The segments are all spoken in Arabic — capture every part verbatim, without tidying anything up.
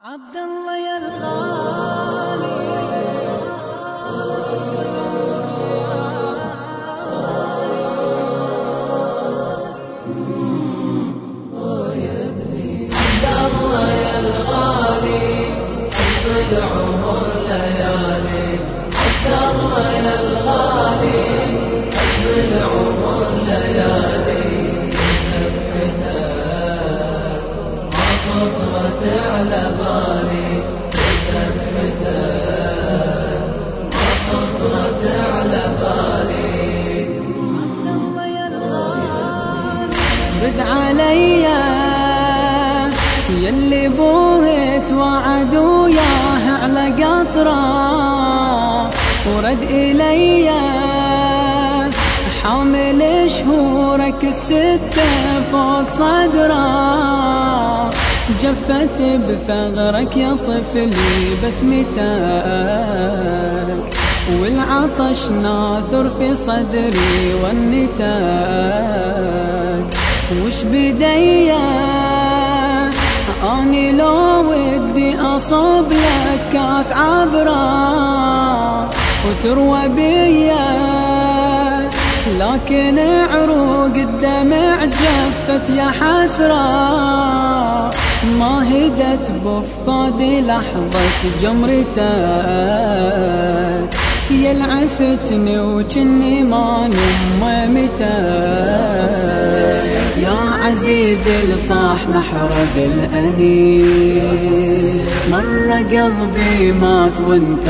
عبد الله يا الغالي عبد الله يا الغالي قلب العمر ليالي عبد الله يا الغالي قلب العمر ليالي ما خطرت على بالي ما خطرت على بالي عبد الله يا الغالي رد عليا يلي بوهت وعد وياه على قطره ورد إلي حامل شهورك الستة فوق صدره جفت بثغرك يا طفلي بسمتك والعطش ناثر في صدري ونتك وش بدي أني لو ودي أصب لك كاس عبره وتروى بيا لكن عروق الدمع جفت يا حسرة ما هدت بفادي لحظة جمرتك يلعفتني وجني ما نممتك يا عزيز لصاح نحرق الأنين مرة قلبي مات وانت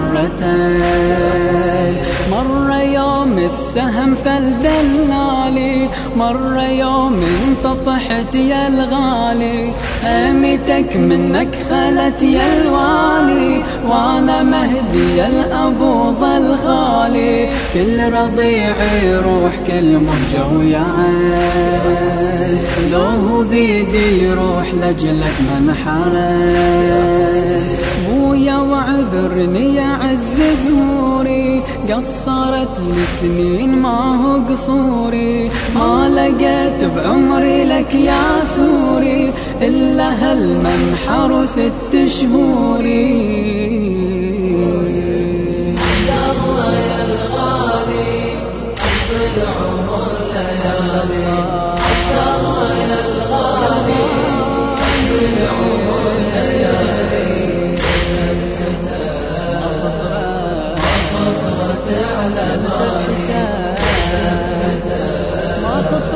مرتين مرة يوم السهم فالدلالي مرة يوم انت طحت يا الغالي خيمتك منك خلت يا الوالي وانا مهدي يا الابو ظل خالي كل رضيع يروح كل مهجة ويا عين لو هو بيدي يروح لجلك منحرين بويا وعذرني يا عز ظهوري قصرت لسنين ما هو قصوري ما لقيت بعمري لك يا سوري إلا هالمنحر وست شهوري عبد الله يا الغالي قلب العمر ليالي عبد الله يا الغالي قلب العمر ليالي خطرت على بالي ما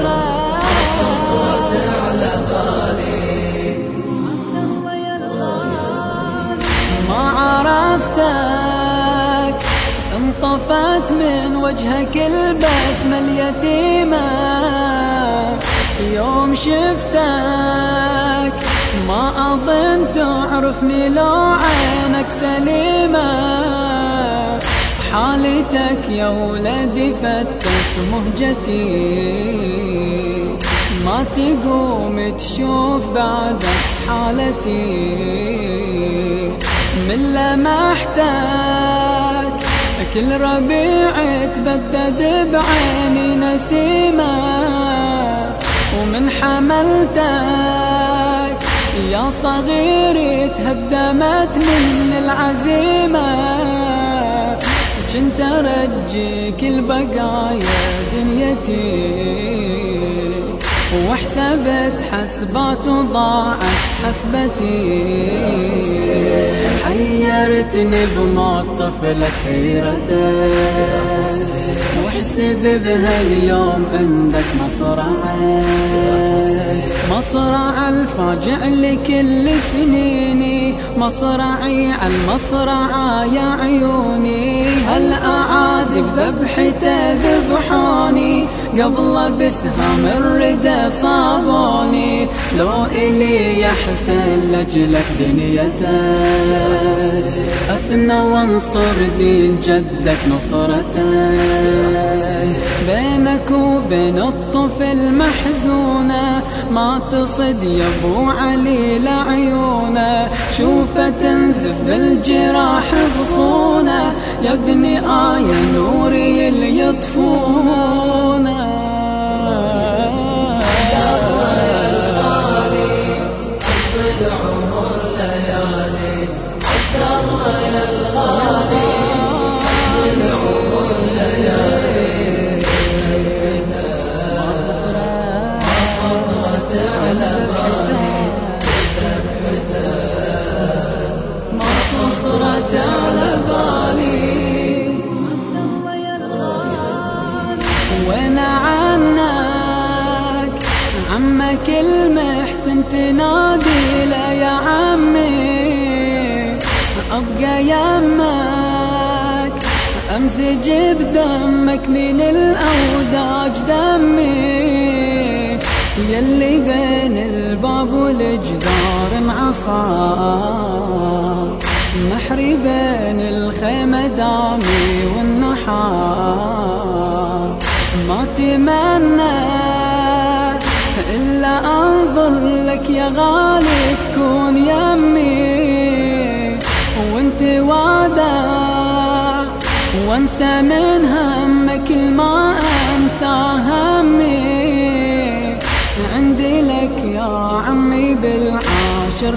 خطرت على بالي عبد الله يا الغالي ما عرفتك انطفت من وجهك البسمة اليتيمة يوم شفتك ما أظن تعرفني لو عينك سليمة حالتك يا ولدي فتت مهجتي ما تقوم تشوف بعدك حالتي من لمحتك كل ربيع تبدد بعيني نسيمة ومن حملتك يا صغيري تهدمت من العزيمة كنت أرجيك البقايا دنيتي وحسبت حسبات وضاعت حسبتي حيرتني بموت طفلك حيرتك واحسب بهاليوم عندك مصرعي مصرع الفاجع لكل سنيني مصرعي على المصرعة يا عيوني هل أعادي بذبحته ذبحوني قبل بسهم الردى صابوني لو إلي يحسن لجلك دنيتك أفنى وانصر دين جدك نصرتك بينك وبين الطفل محزونة ما تصد يا ابو علي لعيونه شوفه تنزف بالجراح بصونه يا ابني آية نوري اللي يطفونه يا الله يا الغالي قلب العمر العمر ليالي عبد الله يا الغالي عبد العمر ليالي ما خطرت على بالي ما خطرت على بالي عبد الله يا الغالي وين عنك عمك المحسن تنادي له يا عمي أبقى يمك أمزج بدمك من الأوداج دمي يلي بين الباب والجدار انعصار نحري بين الخيمة دامي والنحار ما تمنى إلا أنظر لك يا غالي تكون يمي وانت وادع وانسى من همك الما انسى همي عندي لك يا عمي بالعاشر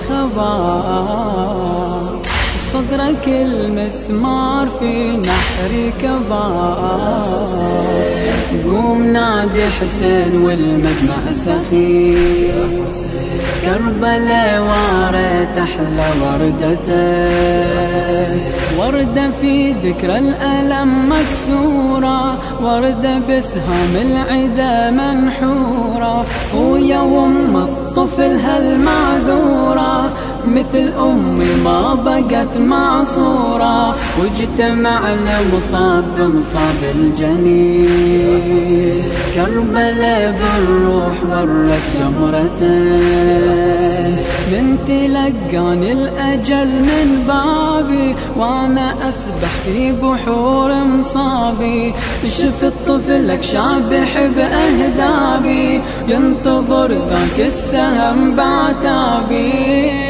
خبر صدرك المسمار في نحري كبار قوم نادي حسين والمجمع سخير كربلاء وارت أحلى وردته وردة في ذكرى الألم مكسورة وردة بسهام العدا منحورة ويوم الطفل هالمعذورة مثل أمي ما بقت معصورة واجتمع المصاب بمصاب الجنين كربلاء بالروح ورت جمرتين من تلقاني الأجل من بابي وأنا أسبح في بحور مصابي شفت طفلك شابح بأهدابي ينتظر ذاك السهم بعتابي